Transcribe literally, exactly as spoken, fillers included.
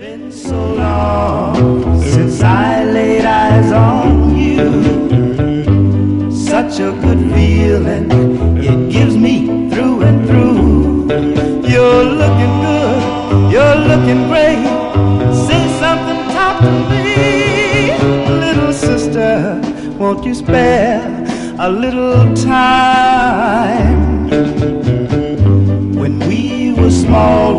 Been so long since I laid eyes on you. Such a good feeling it gives me through and through. You're looking good, you're looking great. Say something, talk to me. Little sister, won't you spare a little time? When we were small